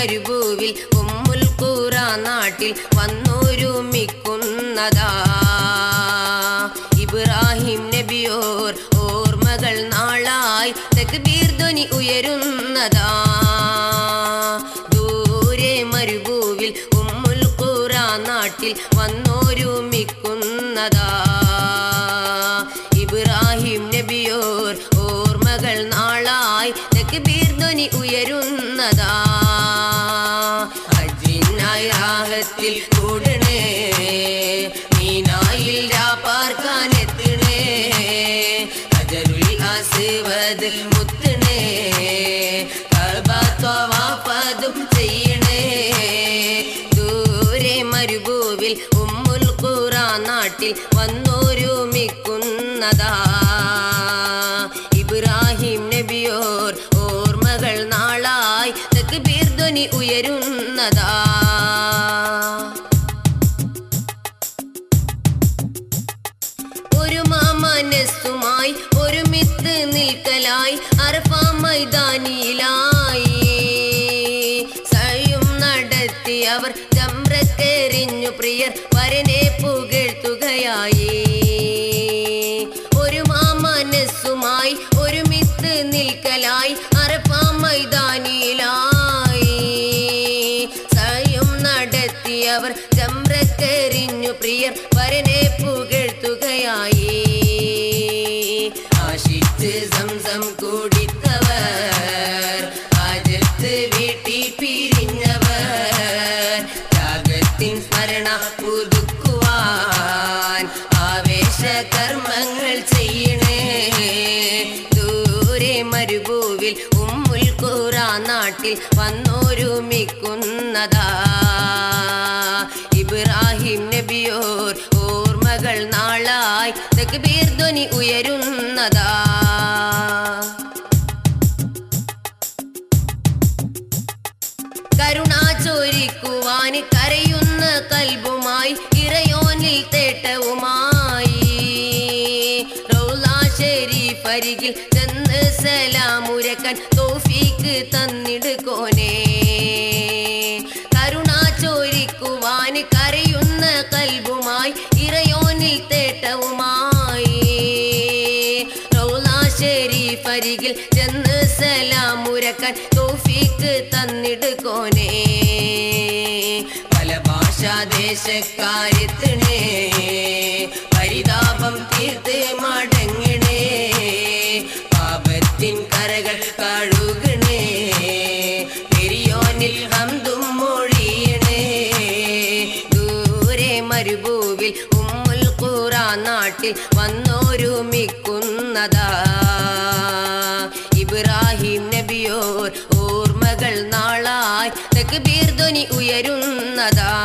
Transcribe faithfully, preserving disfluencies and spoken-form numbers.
മരുഭൂവിൽ ഉമ്മുൽ ഖുറാ നാട്ടിൽ വന്നൊരുമിക്കുന്നതാ ഇബ്രാഹിം നബിയോർ ഓർമ്മകൾ നാളായി തക്ബീർ ധ്വനി ഉയരുന്നതാ ദൂരെ മരുഭൂവിൽ ഉമ്മുൽ ഖുറാ നാട്ടിൽ വന്നൊരുമിക്കുന്നതാ ഇബ്രാഹിം നബിയോർ ഓർമ്മകൾ നാളായി തക്ബീർ ധ്വനി ഉയരുന്നതാ ഹജ്ജിനായി രാഹത്തിൽ കൂടണേ മീനായിൽ രാപ്പാർക്കാൻ എത്തണേ ഹജറുൽ അസ്വദ് മുത്തണേ കഅബ തവാഫും ചെയ്യണേ ദൂരെ മരുഭൂവിൽ ഉമ്മുൽ ഖുറാ നാട്ടിൽ വന്നൊരുമിക്കുന്നതാ ഇബ്രാഹിം നബിയോർ ഓർമ്മകൾ നാളായി തക്ബീർ ധ്വനി ഉയരുന്നതാ ഒരു മാമനസ്സുമായി ഒരുമിത്ത് നിൽക്കലായി അറഫ മൈതാനിയിലായി സയും നടത്തിയവർ ജംറത്തെറിഞ്ഞു പ്രിയർ വരനെ പുകഴ്ത്തുകയായി ഒരു മാമനസ്സുമായി ഒരുമിത്ത് നിൽക്കലായി അറഫ മൈതാനിയിലായി സയും നടത്തിയവർ ജംറത്തെറിഞ്ഞു പ്രിയർ വരനെ പുകഴ്ത്തുകയായി ആശിച്ച് സംസം കുടിത്തവർ ആജത്ത് വീട്ടി പിരിഞ്ഞവർ ത്യാഗത്തിൻ സ്മരണ പുതുക്കുവാൻ ആവേശ കർമ്മങ്ങൾ ചെയ്യണേ ദൂരെ മരുഭൂവിൽ ഉമ്മുൽ ഖുറാ നാട്ടിൽ വന്നൊരുമിക്കുന്നതാ ഇബ്രാഹിം നബിയോർ ഓർമ്മകൾ നാളായി തക്ബീർ ധ്വനി ഉയരുന്നതാ കരുണ ചോരിക്കുവാൻ കരയുന്ന കൽബുമായി ഇറയോനിൽ തേട്ടവുമായി റൗളാ ശരീഫ് അരികിൽ ചെന്ന് സലാമുരക്കാൻ തൗഫീക്ക് തന്നിടുകോനേ കരുണ ചോരിക്കുവാൻ കരയുന്ന കൽബുമായി ഇറയോനിൽ തേട്ടവുമായി റൗളാ ശരീഫ് അരികിൽ ചെന്ന് സലാമുരക്കാൻ തൗഫീക്ക് തന്നിടുകോനേ പല ഭാഷാദേശക്കാരെത്തണേ പരിതാപം തീർത്ത് മടങ്ങണേ പാപത്തിൻ കരകൾ കഴുകണേ പെരിയോനിൽ ഹംദും മൊഴിയണേ ദൂരെ മരുഭൂവിൽ ഉമ്മുൽ ഖുറാ നാട്ടിൽ വന്നൊരുമിക്കുന്നതാ ഇബ്രാഹിം നബിയോർ ഓർമ്മകൾ നാളായി തക്ബീർ ധ്വനി ഉയരുന്നതാ